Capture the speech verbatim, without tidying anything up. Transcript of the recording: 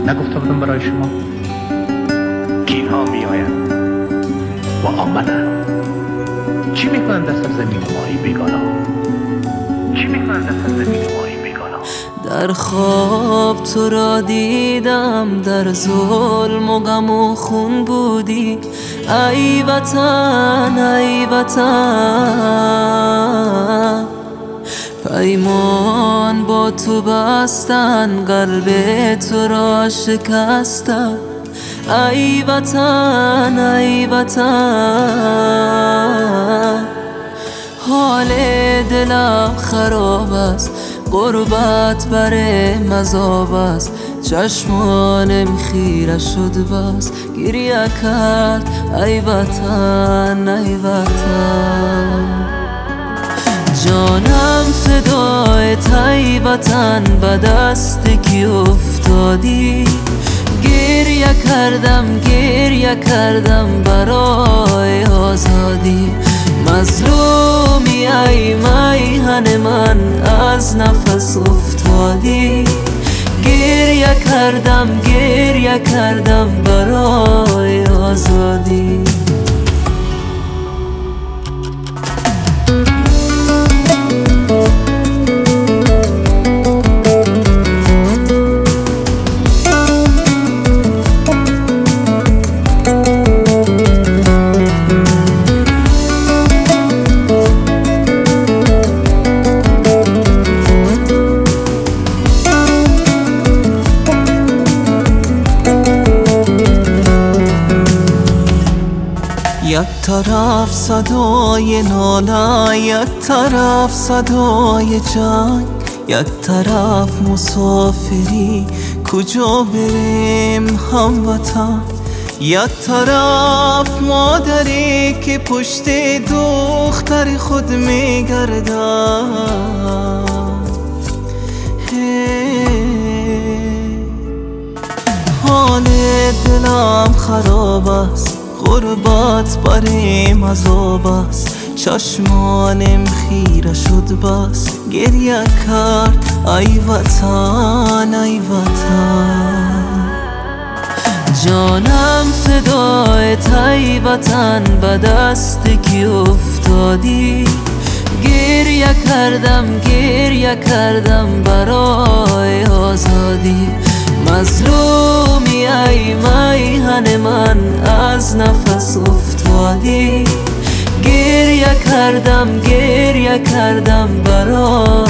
نگفته بودم برای شما کینها می آیند و آمدند. چی میکنند در سرزمین ماهی بیگانا؟ چی میکنند در سرزمین ماهی بیگانا؟ در خواب تو را دیدم، در ظلم و غم و خون بودی. ای وطن ای وطن، پیمان با تو بستن، قلب تو را شکستن. ای وطن ای وطن، حال دلم خراب است، غربت بر مذاب است. چشمانم خیره شد بس، گریه کرد ای وطن ای وطن. جانم فدایت ای وطن، به دست کی افتادی؟ گریه کردم گریه کردم برای آزادی. مظلومی ای میهن من، از نفس افتادی. گریه کردم گریه کردم برای آزادی. یک طرف صدای ناله، یک طرف صدای جنگ، یک طرف مسافری کجا بریم هموطن. یک طرف مادری که پشت دختر خود میگردد. حال دلم خراب است، غربت بریم عذاب است. چشمانم خیره شد بس، گریه کرد ای وطن ای وطن. جانم فدایت ای وطن، به دست کی افتادی؟ گریه کردم گریه کردم برای آزادی. مظلومی ای میهن من، از نفس افتادی. گریه کردم گریه کردم برای